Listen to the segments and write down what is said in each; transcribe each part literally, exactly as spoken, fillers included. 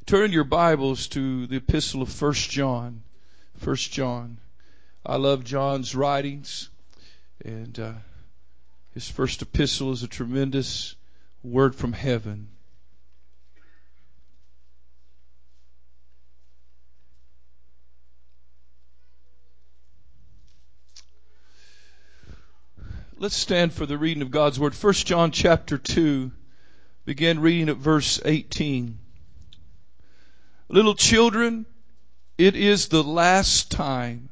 Turn your Bibles to the epistle of First John. First John. I love John's writings, and uh, his first epistle is a tremendous word from heaven. Let's stand for the reading of God's word. First John chapter two, begin reading at verse eighteen. Little children, it is the last time.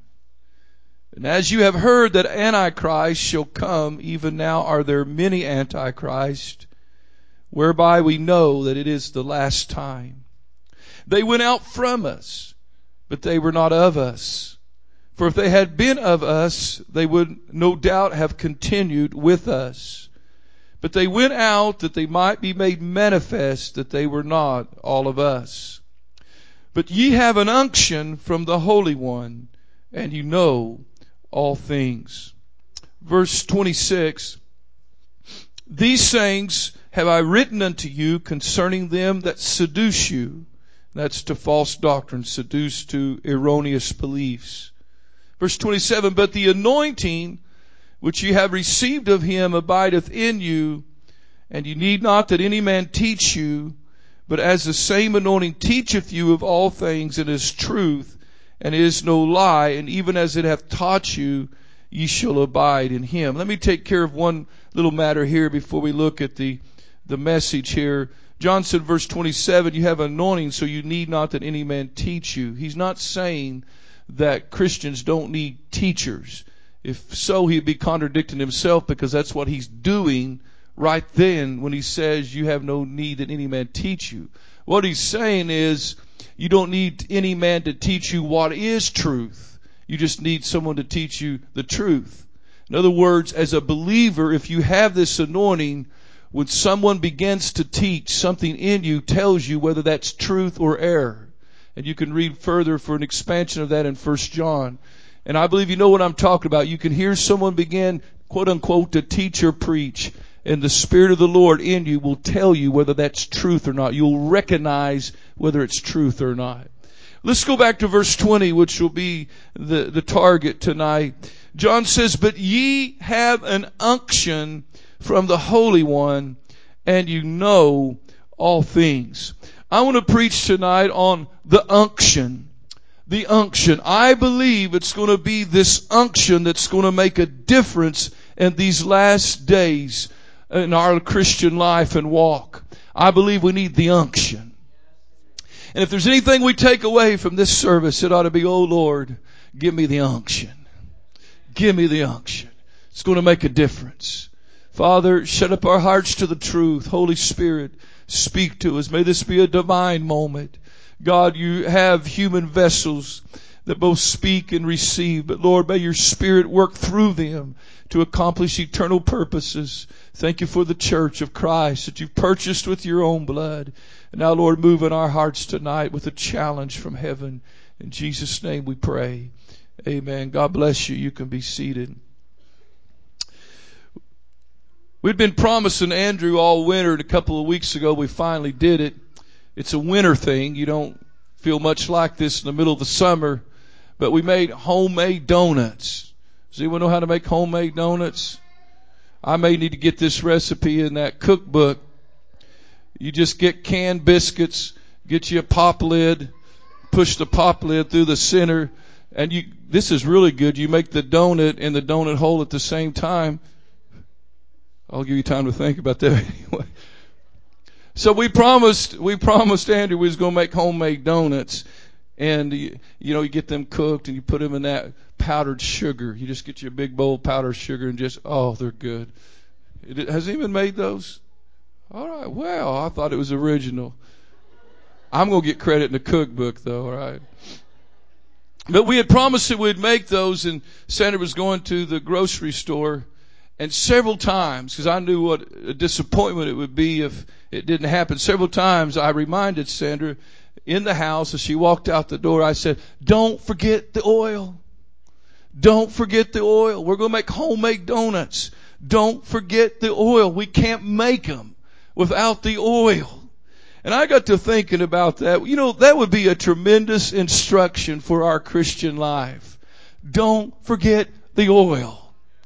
And as you have heard that Antichrist shall come, even now are there many Antichrists, whereby we know that it is the last time. They went out from us, but they were not of us. For if they had been of us, they would no doubt have continued with us. But they went out that they might be made manifest that they were not all of us. But ye have an unction from the Holy One, and you know all things. Verse twenty-six, these things have I written unto you concerning them that seduce you. That's to false doctrine, seduce to erroneous beliefs. Verse twenty-seven, but the anointing which ye have received of him abideth in you, and you need not that any man teach you, but as the same anointing teacheth you of all things, and is truth, and is no lie, and even as it hath taught you, ye shall abide in him. Let me take care of one little matter here before we look at the, the message here. John said, verse twenty-seven, you have anointing, so you need not that any man teach you. He's not saying that Christians don't need teachers. If so, he'd be contradicting himself, because that's what he's doing right then when he says you have no need that any man teach you. What he's saying is you don't need any man to teach you what is truth. You just need someone to teach you the truth. In other words, as a believer, if you have this anointing, when someone begins to teach, something in you tells you whether that's truth or error. And you can read further for an expansion of that in First John. And I believe you know what I'm talking about. You can hear someone begin, quote unquote, to teach or preach, and the Spirit of the Lord in you will tell you whether that's truth or not. You'll recognize whether it's truth or not. Let's go back to verse twenty, which will be the, the target tonight. John says, but ye have an unction from the Holy One, and you know all things. I want to preach tonight on the unction. The unction. I believe it's going to be this unction that's going to make a difference in these last days in our Christian life and walk. I believe we need the unction. And if there's anything we take away from this service, it ought to be, oh Lord, give me the unction. Give me the unction. It's going to make a difference. Father, shut up our hearts to the truth. Holy Spirit, speak to us. May this be a divine moment. God, you have human vessels that both speak and receive. But Lord, may your Spirit work through them to accomplish eternal purposes. Thank you for the church of Christ that you've purchased with your own blood. And now, Lord, move in our hearts tonight with a challenge from heaven. In Jesus' name we pray. Amen. God bless you. You can be seated. We'd been promising Andrew all winter, and a couple of weeks ago we finally did it. It's a winter thing. You don't feel much like this in the middle of the summer. But we made homemade donuts. Does anyone know how to make homemade donuts? I may need to get this recipe in that cookbook. You just get canned biscuits, get you a pop lid, push the pop lid through the center, and you. This is really good. You make the donut in the donut hole at the same time. I'll give you time to think about that anyway. So we promised, we promised Andrew we was going to make homemade donuts. And, you, you know, you get them cooked and you put them in that powdered sugar. You just get you a big bowl of powdered sugar and just, oh, they're good. It, has anyone made those? All right. Well, I thought it was original. I'm going to get credit in the cookbook, though, all right? But we had promised that we'd make those, and Sandra was going to the grocery store. And several times, because I knew what a disappointment it would be if it didn't happen, several times I reminded Sandra in the house as she walked out the door, I said, don't forget the oil. Don't forget the oil. We're going to make homemade donuts. Don't forget the oil. We can't make them without the oil. And I got to thinking about that. You know, that would be a tremendous instruction for our Christian life. Don't forget the oil.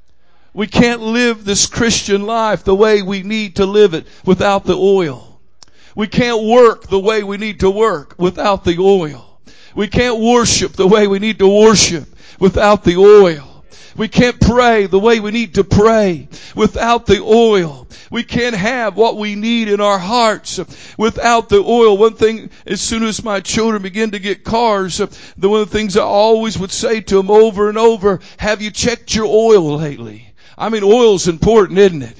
We can't live this Christian life the way we need to live it without the oil. We can't work the way we need to work without the oil. We can't worship the way we need to worship without the oil. We can't pray the way we need to pray without the oil. We can't have what we need in our hearts without the oil. One thing, as soon as my children begin to get cars, the one of the things I always would say to them over and over, have you checked your oil lately? I mean, oil's important, isn't it?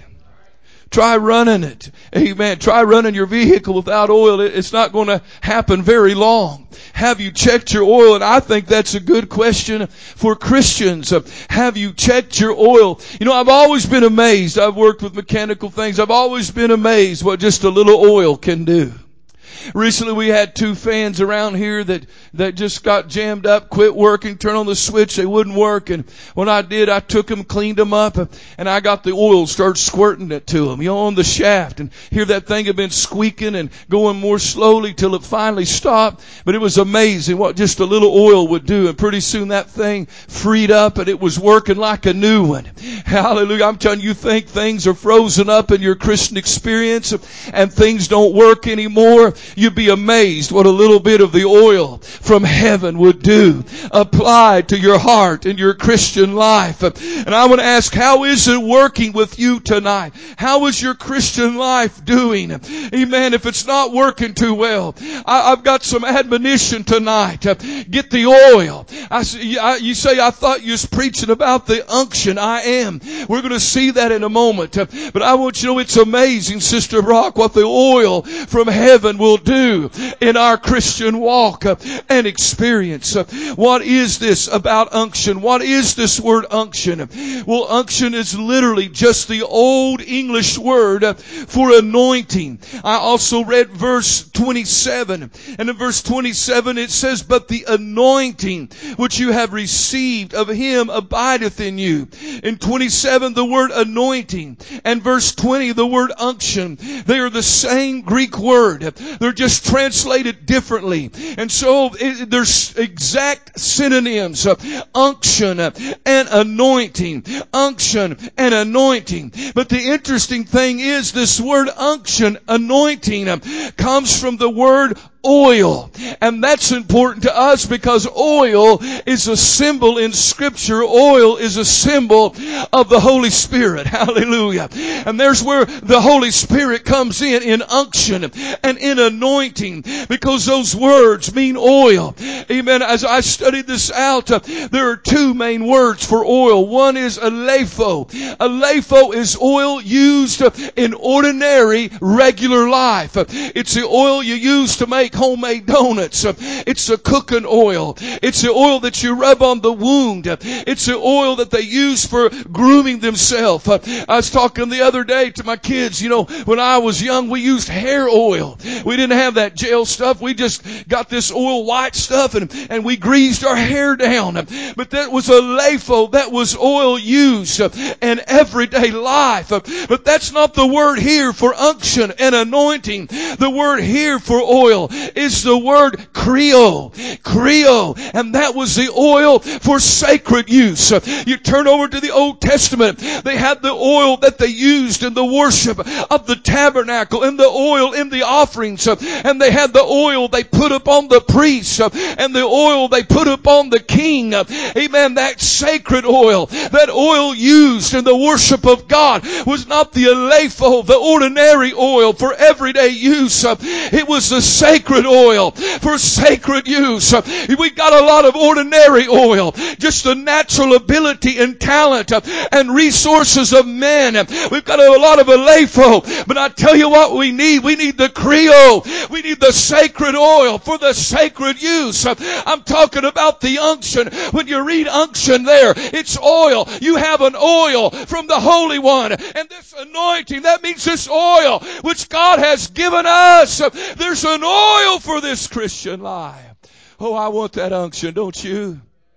Try running it. Amen. Try running your vehicle without oil. It's not going to happen very long. Have you checked your oil? And I think that's a good question for Christians. Have you checked your oil? You know, I've always been amazed. I've worked with mechanical things. I've always been amazed what just a little oil can do. Recently we had two fans around here that, that just got jammed up, quit working, turn on the switch, they wouldn't work. And when I did, I took them, cleaned them up, and I got the oil, started squirting it to them, you know, on the shaft. And here that thing had been squeaking and going more slowly till it finally stopped. But it was amazing what just a little oil would do. And pretty soon that thing freed up and it was working like a new one. Hallelujah. I'm telling you, you think things are frozen up in your Christian experience and things don't work anymore. You'd be amazed what a little bit of the oil from heaven would do applied to your heart and your Christian life. And I want to ask, how is it working with you tonight? How is your Christian life doing? Amen. If it's not working too well, I, I've got some admonition tonight. Get the oil. I, I, you say, I thought you was preaching about the unction. I am. We're going to see that in a moment. But I want you to know it's amazing, Sister Brock, what the oil from heaven will do in our Christian walk and experience. What is this about unction? What is this word unction? Well, unction is literally just the old English word for anointing. I also read verse twenty-seven, and in verse twenty-seven it says, but the anointing which you have received of him abideth in you. In twenty-seven the word anointing and verse twenty the word unction, they are the same Greek word. They're just translated differently. And so it, there's exact synonyms of unction and anointing. Unction and anointing. But the interesting thing is this word unction, anointing, comes from the word oil. And that's important to us because oil is a symbol in Scripture. Oil is a symbol of the Holy Spirit. Hallelujah. And there's where the Holy Spirit comes in, in unction and in anointing, because those words mean oil. Amen. As I studied this out, uh, there are two main words for oil. One is aleipho. Aleipho is oil used in ordinary, regular life. It's the oil you use to make homemade donuts. It's the cooking oil. It's the oil that you rub on the wound. It's the oil that they use for grooming themselves. I was talking the other day to my kids, you know, when I was young, we used hair oil. We didn't have that gel stuff. We just got this oil white stuff and, and we greased our hair down. But that was aleipho. That was oil used in everyday life. But that's not the word here for unction and anointing. The word here for oil is the word kreo. Kreo. And that was the oil for sacred use. You turn over to the Old Testament. They had the oil that they used in the worship of the tabernacle and the oil in the offerings. And they had the oil they put upon the priests and the oil they put upon the king. Amen. That sacred oil, that oil used in the worship of God was not the aleipho, the ordinary oil for everyday use. It was the sacred oil for sacred use. We got a lot of ordinary oil, just the natural ability and talent and resources of men. We've got a lot of aleipho, but I tell you what we need. We need the kreo. We need the sacred oil for the sacred use. I'm talking about the unction. When you read unction there, it's oil. You have an oil from the Holy One. And this anointing, that means this oil which God has given us. There's an oil for this Christian life. Oh, I want that unction, don't you?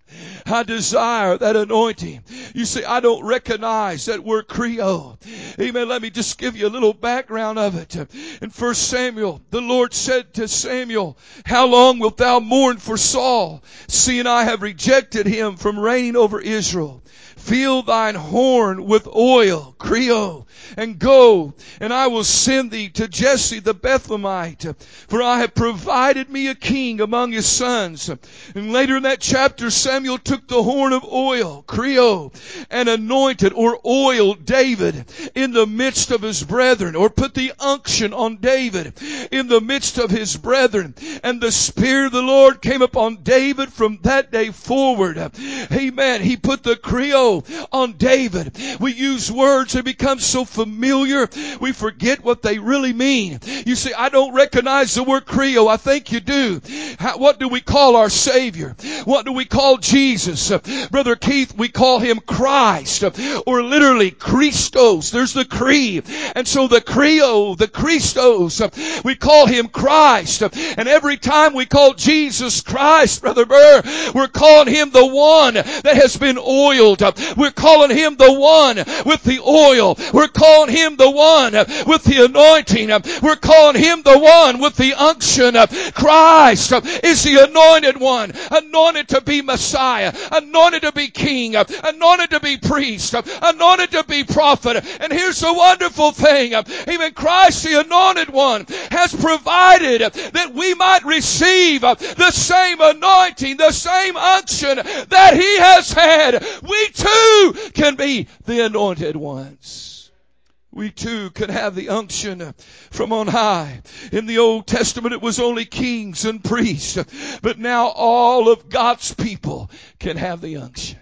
I desire that anointing. You see, I don't recognize that word Creo. Amen. Let me just give you a little background of it. In First Samuel, the Lord said to Samuel, how long wilt thou mourn for Saul, seeing I have rejected him from reigning over Israel? Fill thine horn with oil, Creo, and go, and I will send thee to Jesse the Bethlehemite, for I have provided me a king among his sons. And later in that chapter, Samuel took the horn of oil, Creo, and anointed or oiled David in the midst of his brethren, or put the unction on David in the midst of his brethren. And the Spirit of the Lord came upon David from that day forward. Amen. He put the Creo on David. We use words that become so familiar, we forget what they really mean. You see, I don't recognize the word Creo. I think you do. How, what do we call our Savior? What do we call Jesus? Uh, Brother Keith, we call him Christ, uh, or literally Christos. There's the Cree. And so the Creo, the Christos, uh, we call him Christ. Uh, and every time we call Jesus Christ, Brother Burr, we're calling him the one that has been oiled. Uh, we're calling him the one with the oil. We're calling him the one with the anointing. We're calling him the one with the unction. Christ is the anointed one, anointed to be Messiah, anointed to be king, anointed to be priest, anointed to be prophet. And here's the wonderful thing. Even Christ, the anointed one, has provided that we might receive the same anointing, the same unction that he has had. We too can be the anointed ones. We too can have the unction from on high. In the Old Testament, it was only kings and priests. But now all of God's people can have the unction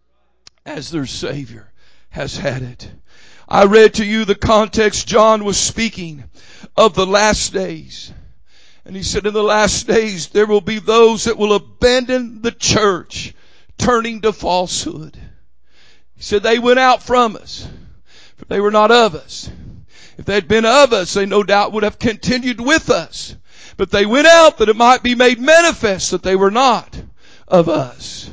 as their Savior has had it. I read to you the context. John was speaking of the last days. And he said, in the last days, there will be those that will abandon the church, turning to falsehood. He said, they went out from us, for they were not of us. If they had been of us, they no doubt would have continued with us. But they went out that it might be made manifest that they were not of us.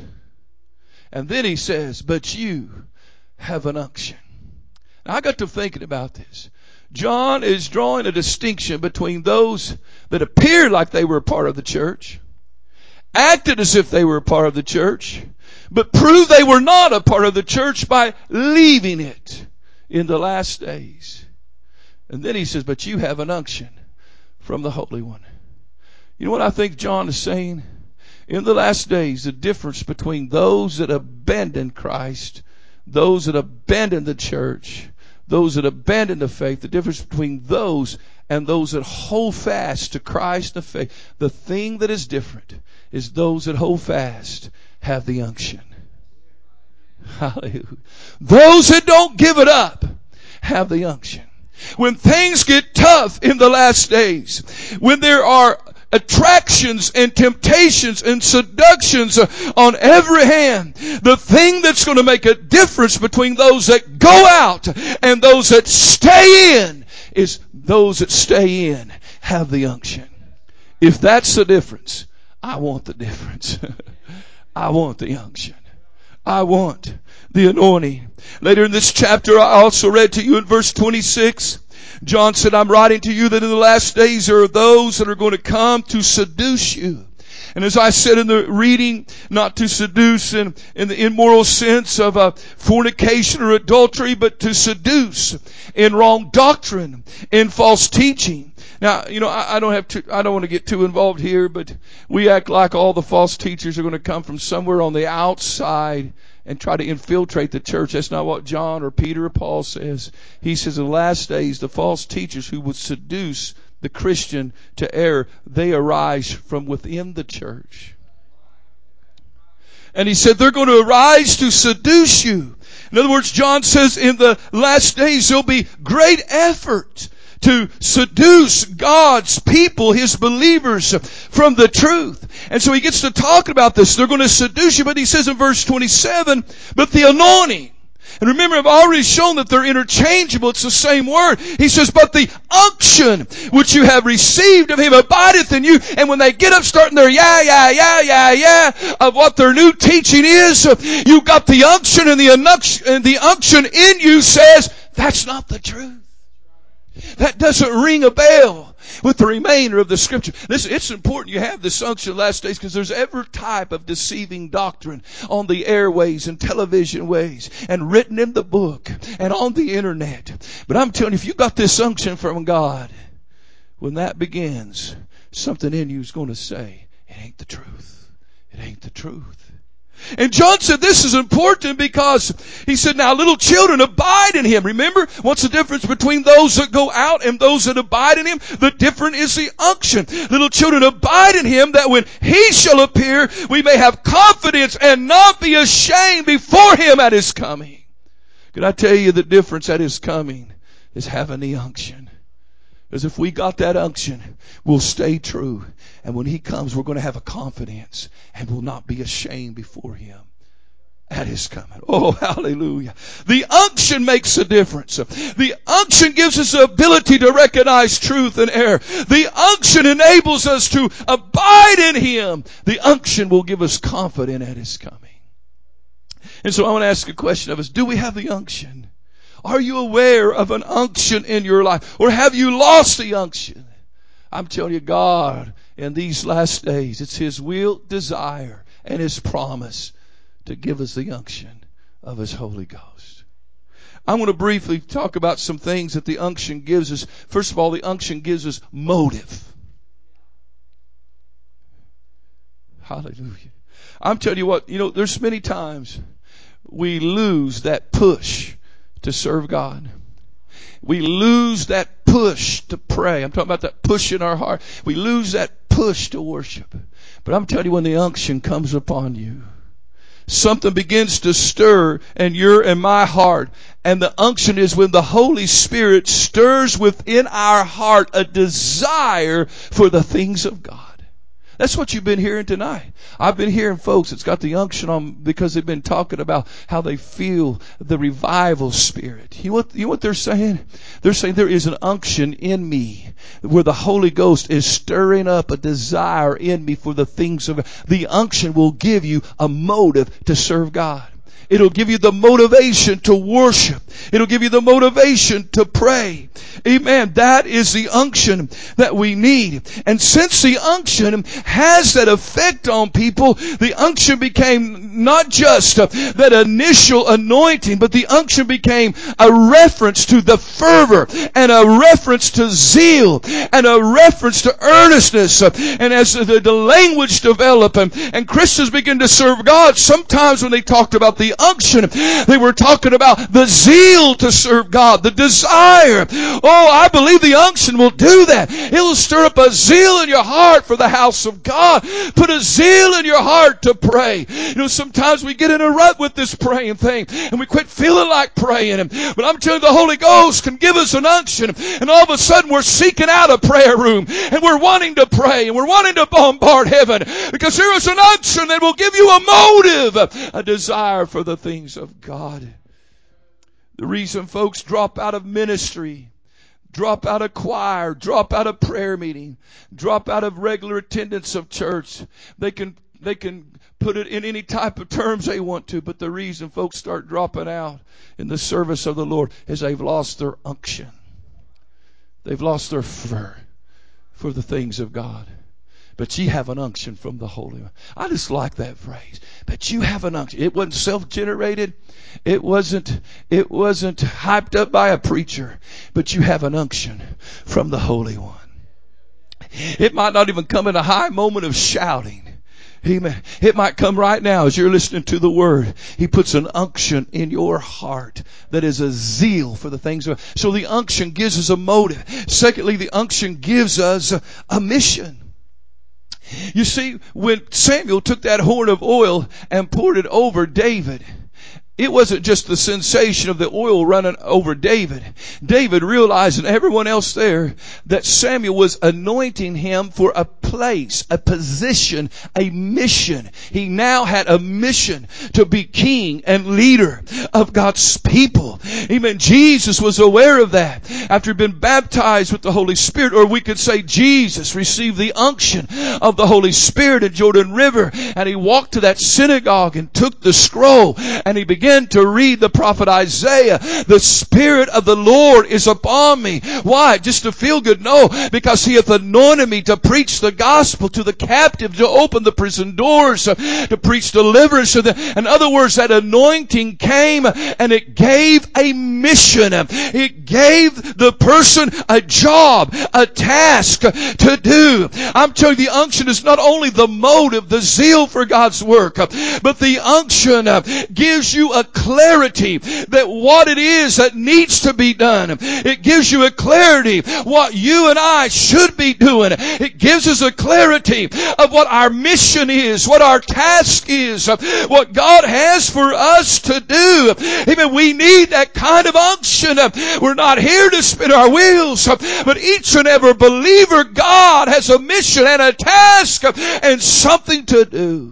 And then he says, but you have an unction. Now I got to thinking about this. John is drawing a distinction between those that appeared like they were a part of the church, acted as if they were a part of the church, but proved they were not a part of the church by leaving it in the last days. And then he says, but you have an unction from the Holy One. You know what I think John is saying? In the last days, the difference between those that abandon Christ, those that abandon the church, those that abandon the faith, the difference between those and those that hold fast to Christ and the faith, the thing that is different is those that hold fast have the unction. Hallelujah. Those that don't give it up have the unction. When things get tough in the last days, when there are attractions and temptations and seductions on every hand, the thing that's going to make a difference between those that go out and those that stay in is those that stay in have the unction. If that's the difference, I want the difference. I want the unction. I want the anointing. Later in this chapter, I also read to you in verse twenty-six, John said, I'm writing to you that in the last days there are those that are going to come to seduce you. And as I said in the reading, not to seduce in, in the immoral sense of uh, fornication or adultery, but to seduce in wrong doctrine, in false teaching. Now, you know, I, I don't have to, I don't want to get too involved here, but we act like all the false teachers are going to come from somewhere on the outside and try to infiltrate the church. That's not what John or Peter or Paul says. He says in the last days, the false teachers who would seduce the Christian to error, they arise from within the church. And he said they're going to arise to seduce you. In other words, John says in the last days there'll be great effort to seduce God's people, His believers, from the truth. And so he gets to talking about this. They're going to seduce you, but he says in verse twenty-seven, but the anointing And remember, I've already shown that they're interchangeable. It's the same word. He says, but the unction which you have received of him abideth in you. And when they get up starting their yeah, yeah, yeah, yeah, yeah of what their new teaching is, you've got the unction, and the unction, and the unction in you says, that's not the truth. That doesn't ring a bell with the remainder of the Scripture. Listen, it's important you have this unction last days, because there's every type of deceiving doctrine on the airways and television ways and written in the book and on the internet. But I'm telling you, if you got this unction from God, when that begins, something in you is going to say, it ain't the truth. It ain't the truth. And John said this is important because he said, now little children, abide in him. Remember, what's the difference between those that go out and those that abide in him? The difference is the unction. Little children, abide in him, that when he shall appear, we may have confidence and not be ashamed before him at his coming. Can I tell you the difference at his coming is having the unction? Because if we got that unction, we'll stay true. And when he comes, we're going to have a confidence and will not be ashamed before him at his coming. Oh, hallelujah. The unction makes a difference. The unction gives us the ability to recognize truth and error. The unction enables us to abide in him. The unction will give us confidence at his coming. And so I want to ask a question of us. Do we have the unction? Are you aware of an unction in your life? Or have you lost the unction? I'm telling you, God, in these last days, it's his will, desire, and his promise to give us the unction of his Holy Ghost. I'm going to briefly talk about some things that the unction gives us. First of all, the unction gives us motive. Hallelujah. I'm telling you what, you know, there's many times we lose that push to serve God. We lose that push to pray. I'm talking about that push in our heart. We lose that push to worship. But I'm telling you, when the unction comes upon you, something begins to stir in your and my heart. And the unction is when the Holy Spirit stirs within our heart a desire for the things of God. That's what you've been hearing tonight. I've been hearing folks that's got the unction on because they've been talking about how they feel the revival spirit. You know what, you know what they're saying? They're saying there is an unction in me where the Holy Ghost is stirring up a desire in me for the things of God. The unction will give you a motive to serve God. It'll give you the motivation to worship. It'll give you the motivation to pray. Amen. That is the unction that we need. And since the unction has that effect on people, the unction became not just that initial anointing, but the unction became a reference to the fervor and a reference to zeal and a reference to earnestness. And as the, the language developed and, and Christians begin to serve God, sometimes when they talked about the unction, they were talking about the zeal to serve God, the desire. Oh, I believe the unction will do that. It'll stir up a zeal in your heart for the house of God. Put a zeal in your heart to pray. You know, sometimes we get in a rut with this praying thing and we quit feeling like praying. But I'm telling you, the Holy Ghost can give us an unction, and all of a sudden we're seeking out a prayer room and we're wanting to pray and we're wanting to bombard heaven because there is an unction that will give you a motive, a desire for the things of God. The reason folks drop out of ministry, drop out of choir, drop out of prayer meeting, drop out of regular attendance of church, they can they can put it in any type of terms they want to, but the reason folks start dropping out in the service of the Lord is they've lost their unction. They've lost their fervor for the things of God. But you have an unction from the Holy One. I just like that phrase. But you have an unction. It wasn't self-generated. It wasn't, it wasn't hyped up by a preacher. But you have an unction from the Holy One. It might not even come in a high moment of shouting. Amen. It might come right now as you're listening to the Word. He puts an unction in your heart that is a zeal for the things of God. So the unction gives us a motive. Secondly, the unction gives us a, a mission. You see, when Samuel took that horn of oil and poured it over David, it wasn't just the sensation of the oil running over David. David realized, and everyone else there, that Samuel was anointing him for a place, a position, a mission. He now had a mission to be king and leader of God's people. Amen. Jesus was aware of that after he'd been baptized with the Holy Spirit, or we could say Jesus received the unction of the Holy Spirit in Jordan River, and he walked to that synagogue and took the scroll and he began to read the prophet Isaiah. The Spirit of the Lord is upon me. Why? Just to feel good? No, because he hath anointed me to preach the gospel to the captive, to open the prison doors, to preach deliverance. In other words, that anointing came and it gave a mission. It gave the person a job, a task to do. I'm telling you, the unction is not only the motive, the zeal for God's work, but the unction gives you a clarity that what it is that needs to be done. It gives you a clarity what you and I should be doing. It gives us a clarity of what our mission is, what our task is, what God has for us to do. Amen. We need that kind of unction. We're not here to spin our wheels, but each and every believer, God has a mission and a task and something to do.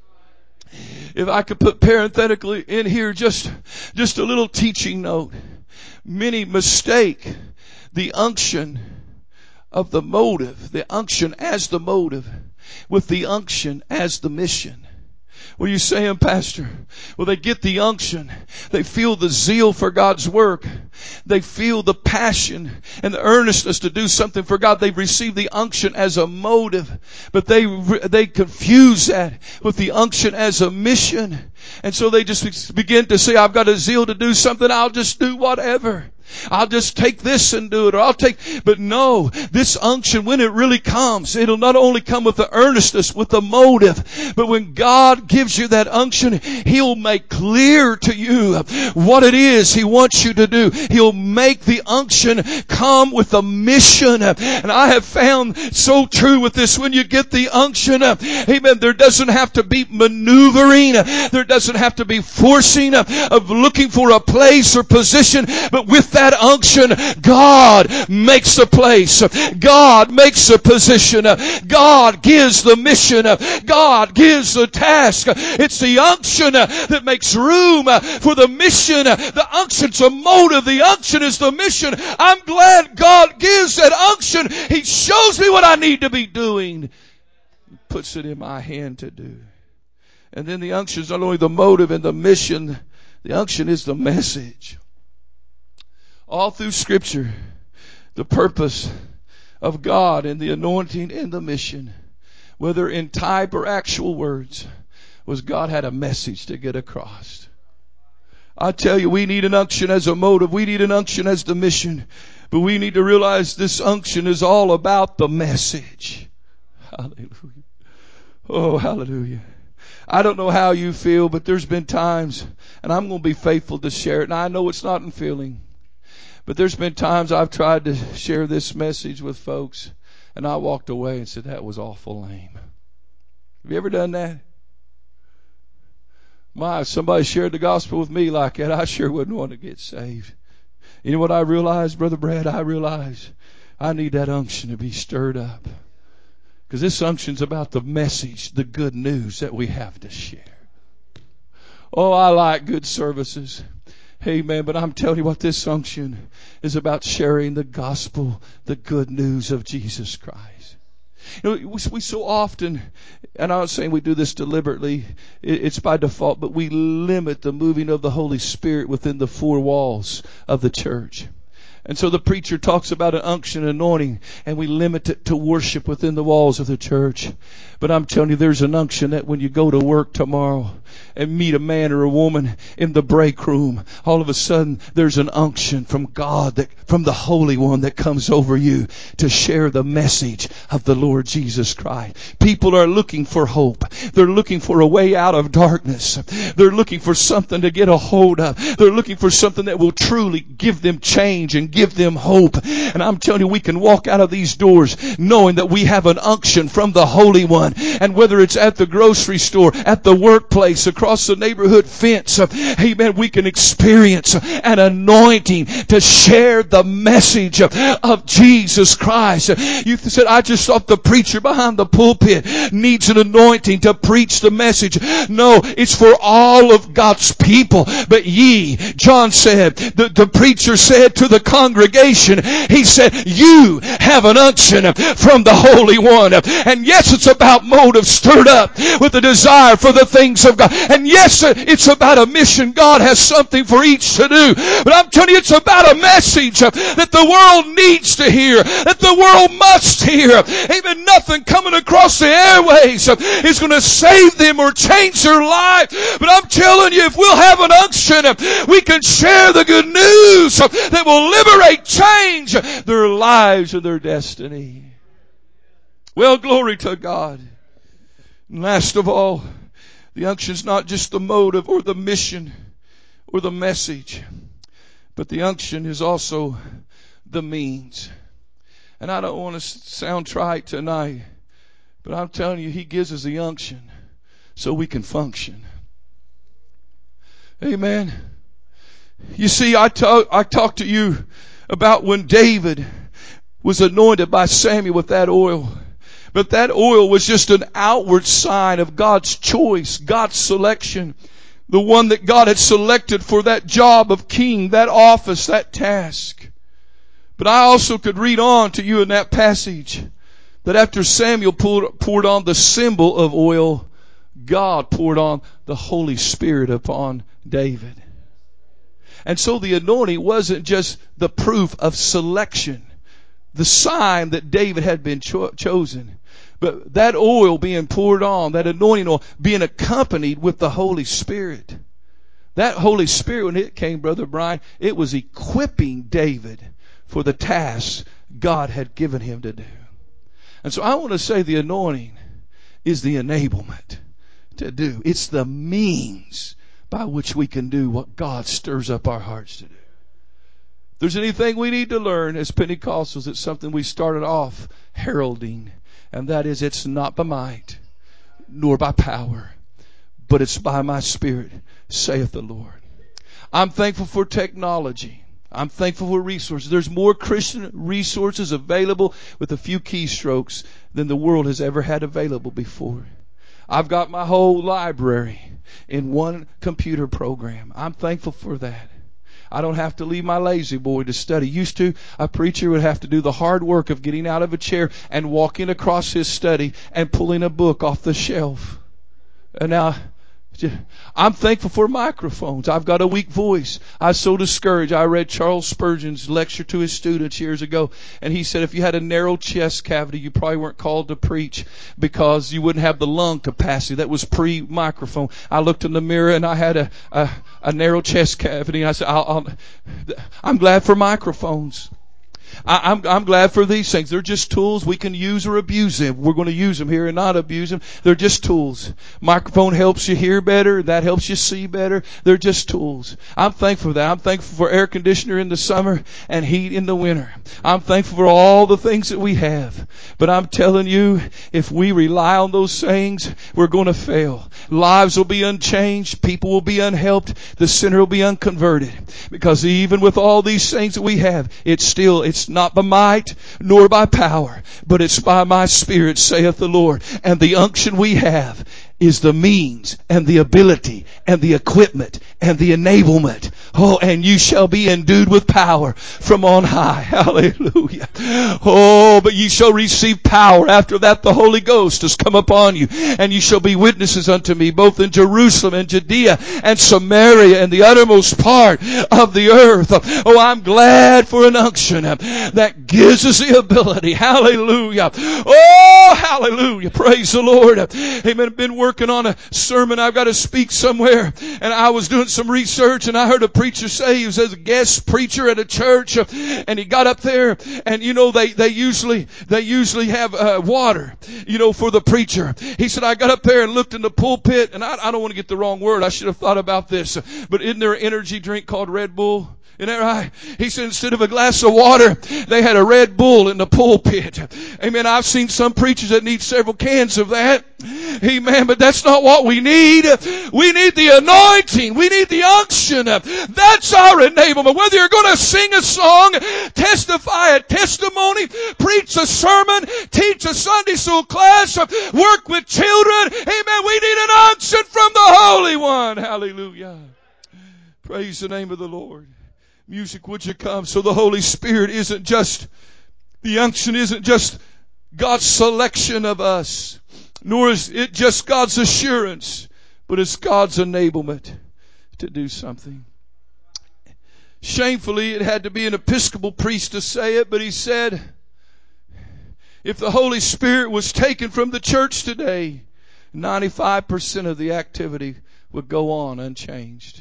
If I could put parenthetically in here just, just a little teaching note. Many mistake the unction of the motive, the unction as the motive, with the unction as the mission. What are you saying, Pastor? Well, they get the unction. They feel the zeal for God's work. They feel the passion and the earnestness to do something for God. They've received the unction as a motive, but they they confuse that with the unction as a mission. And so they just begin to say, I've got a zeal to do something. I'll just do whatever. I'll just take this and do it, or I'll take, but no, this unction, when it really comes, it'll not only come with the earnestness, with the motive, but when God gives you that unction, He'll make clear to you what it is He wants you to do. He'll make the unction come with a mission. And I have found so true with this, when you get the unction, amen, there doesn't have to be maneuvering, there doesn't have to be forcing of looking for a place or position, but with that unction, God makes the place. God makes the position. God gives the mission. God gives the task. It's the unction that makes room for the mission. The unction's a motive. The unction is the mission. I'm glad God gives that unction. He shows me what I need to be doing. He puts it in my hand to do. And then the unction is not only the motive and the mission, the unction is the message. All through Scripture, the purpose of God and the anointing and the mission, whether in type or actual words, was God had a message to get across. I tell you, we need an unction as a motive. We need an unction as the mission. But we need to realize this unction is all about the message. Hallelujah. Oh, hallelujah. I don't know how you feel, but there's been times, and I'm going to be faithful to share it. And I know it's not in feeling. But there's been times I've tried to share this message with folks, and I walked away and said, that was awful lame. Have you ever done that? My, if somebody shared the gospel with me like that, I sure wouldn't want to get saved. You know what I realized, Brother Brad? I realized I need that unction to be stirred up. Because this unction's about the message, the good news that we have to share. Oh, I like good services. Amen. But I'm telling you what, this unction is about sharing the gospel, the good news of Jesus Christ. You know, we, we so often, and I'm not saying we do this deliberately, it, it's by default, but we limit the moving of the Holy Spirit within the four walls of the church. And so the preacher talks about an unction, anointing, and we limit it to worship within the walls of the church. But I'm telling you, there's an unction that when you go to work tomorrow and meet a man or a woman in the break room, all of a sudden there's an unction from God, that from the Holy One, that comes over you to share the message of the Lord Jesus Christ. People are looking for hope. They're looking for a way out of darkness. They're looking for something to get a hold of. They're looking for something that will truly give them change and give them hope. And I'm telling you, we can walk out of these doors knowing that we have an unction from the Holy One. And whether it's at the grocery store, at the workplace, across across the neighborhood fence, amen, we can experience an anointing to share the message of Jesus Christ. You said, I just thought the preacher behind the pulpit needs an anointing to preach the message. No, it's for all of God's people. But ye, John said, the, the preacher said to the congregation, he said, you have an unction from the Holy One. And yes, it's about motive stirred up with the desire for the things of God. And yes, it's about a mission. God has something for each to do. But I'm telling you, it's about a message that the world needs to hear, that the world must hear. Amen. Nothing coming across the airways is going to save them or change their life. But I'm telling you, if we'll have an unction, we can share the good news that will liberate, change their lives and their destiny. Well, glory to God. And last of all, the unction's not just the motive or the mission or the message, but the unction is also the means. And I don't want to sound trite tonight, but I'm telling you, He gives us the unction so we can function. Amen. You see, I talk, I talked to you about when David was anointed by Samuel with that oil. But that oil was just an outward sign of God's choice, God's selection. The one that God had selected for that job of king, that office, that task. But I also could read on to you in that passage that after Samuel poured, poured on the symbol of oil, God poured on the Holy Spirit upon David. And so the anointing wasn't just the proof of selection, the sign that David had been cho- chosen. But that oil being poured on, that anointing oil being accompanied with the Holy Spirit. That Holy Spirit, when it came, Brother Brian, it was equipping David for the task God had given him to do. And so I want to say the anointing is the enablement to do. It's the means by which we can do what God stirs up our hearts to do. If there's anything we need to learn as Pentecostals, it's something we started off heralding. And that is, it's not by might, nor by power, but it's by my Spirit, saith the Lord. I'm thankful for technology. I'm thankful for resources. There's more Christian resources available with a few keystrokes than the world has ever had available before. I've got my whole library in one computer program. I'm thankful for that. I don't have to leave my lazy boy to study. Used to, a preacher would have to do the hard work of getting out of a chair and walking across his study and pulling a book off the shelf. And now, I'm thankful for microphones. I've got a weak voice. I was so discouraged. I read Charles Spurgeon's lecture to his students years ago, and he said if you had a narrow chest cavity, you probably weren't called to preach because you wouldn't have the lung capacity. That was pre-microphone. I looked in the mirror and I had a a, a narrow chest cavity, and I said, I'll, I'll, I'm glad for microphones. I, I'm, I'm glad for these things. They're just tools. We can use or abuse them. We're going to use them here and not abuse them. They're just tools. Microphone helps you hear better. That helps you see better. They're just tools. I'm thankful for that. I'm thankful for air conditioner in the summer and heat in the winter. I'm thankful for all the things that we have. But I'm telling you, if we rely on those things, we're going to fail. Lives will be unchanged. People will be unhelped. The sinner will be unconverted. Because even with all these things that we have, it's still, it's not by might nor by power, but it's by my Spirit, saith the Lord. And the unction we have is the means and the ability and the equipment and the enablement. Oh, and you shall be endued with power from on high. Hallelujah. Oh, but ye shall receive power. After that, the Holy Ghost has come upon you, and you shall be witnesses unto me, both in Jerusalem and Judea and Samaria and the uttermost part of the earth. Oh, I'm glad for an unction that gives us the ability. Hallelujah. Oh, hallelujah. Praise the Lord. Amen. I've been working on a sermon. I've got to speak somewhere, and I was doing some research, and I heard a preacher say he was a guest preacher at a church, and he got up there, and you know they they usually they usually have uh, water, you know, for the preacher. He said, I got up there and looked in the pulpit, and I, I don't want to get the wrong word. I should have thought about this, but isn't there an energy drink called Red Bull? Isn't that right? He said instead of a glass of water, they had a Red Bull in the pulpit. Amen. I've seen some preachers that need several cans of that. Amen. But that's not what we need. We need the anointing. We need the unction. That's our enablement. Whether you're going to sing a song, testify a testimony, preach a sermon, teach a Sunday school class, work with children. Amen. We need an unction from the Holy One. Hallelujah. Praise the name of the Lord. Music, would you come? So the Holy Spirit isn't just, the unction isn't just God's selection of us, nor is it just God's assurance, but it's God's enablement to do something. Shamefully, it had to be an Episcopal priest to say it, but he said, if the Holy Spirit was taken from the church today, ninety-five percent of the activity would go on unchanged.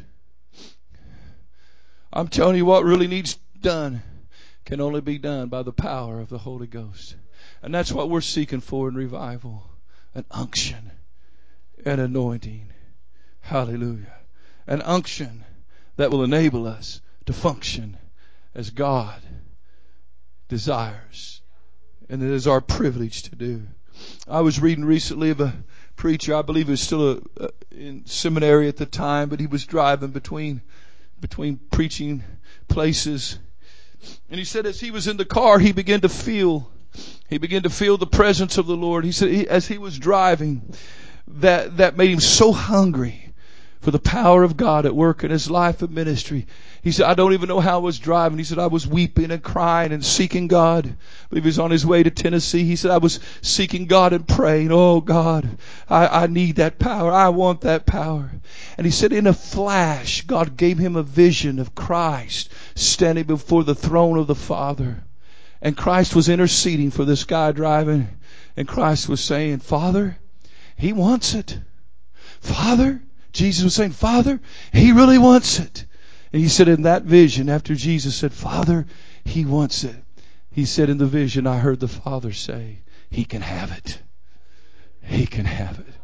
I'm telling you, what really needs done can only be done by the power of the Holy Ghost. And that's what we're seeking for in revival. An unction, an anointing. Hallelujah. An unction that will enable us to function as God desires. And it is our privilege to do. I was reading recently of a preacher, I believe he was still a, a, in seminary at the time, but he was driving between between preaching places. And he said as he was in the car, he began to feel, he began to feel the presence of the Lord. He said he, as he was driving, that, that made him so hungry for the power of God at work in his life and ministry. He said, I don't even know how I was driving. He said, I was weeping and crying and seeking God. I believe he was on his way to Tennessee. He said, I was seeking God and praying, oh God, I, I need that power. I want that power. And he said, in a flash, God gave him a vision of Christ standing before the throne of the Father. And Christ was interceding for this guy driving. And Christ was saying, Father, he wants it. Father, Jesus was saying, Father, he really wants it. And he said in that vision, after Jesus said, Father, he wants it. He said in the vision, I heard the Father say, he can have it. He can have it.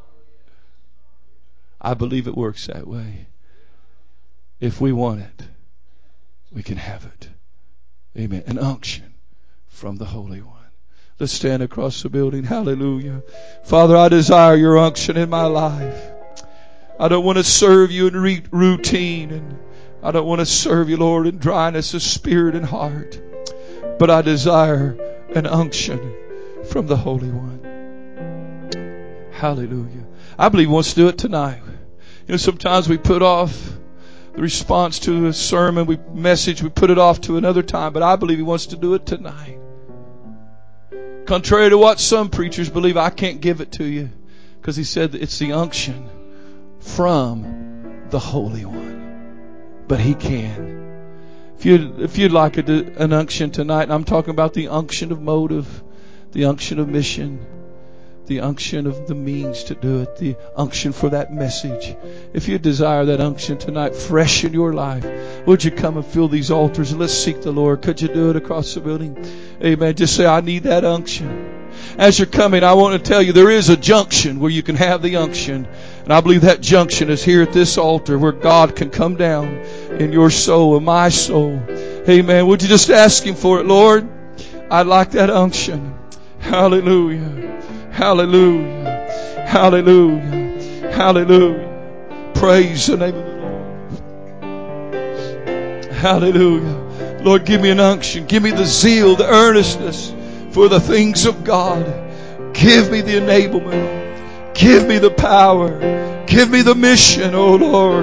I believe it works that way. If we want it, we can have it. Amen. An unction from the Holy One. Let's stand across the building. Hallelujah. Father, I desire your unction in my life. I don't want to serve you in re- routine, and I don't want to serve you, Lord, in dryness of spirit and heart. But I desire an unction from the Holy One. Hallelujah. I believe He wants to do it tonight. You know, sometimes we put off the response to a sermon, we message, we put it off to another time, but I believe He wants to do it tonight. Contrary to what some preachers believe, I can't give it to you, because He said that it's the unction from the Holy One. But He can. If you'd, if you'd like a, an unction tonight, and I'm talking about the unction of motive, the unction of mission, the unction of the means to do it, the unction for that message. If you desire that unction tonight, fresh in your life, would you come and fill these altars and let's seek the Lord? Could you do it across the building? Amen. Just say, I need that unction. As you're coming, I want to tell you there is a junction where you can have the unction. And I believe that junction is here at this altar where God can come down in your soul and my soul. Amen. Would you just ask Him for it, Lord? I'd like that unction. Hallelujah. Hallelujah. Hallelujah. Hallelujah. Praise the name of the Lord. Hallelujah. Lord, give me an unction. Give me the zeal, the earnestness for the things of God. Give me the enablement. Give me the power. Give me the mission, oh Lord.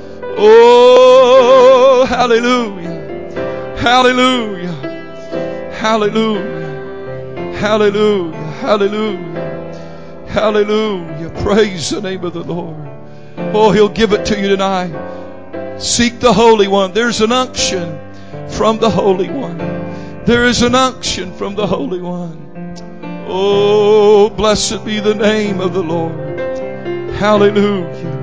Oh, hallelujah. Hallelujah. Hallelujah. Hallelujah. Hallelujah. Hallelujah. Praise the name of the Lord. Oh, He'll give it to you tonight. Seek the Holy One. There's an unction from the Holy One. There is an unction from the Holy One. Oh, blessed be the name of the Lord. Hallelujah.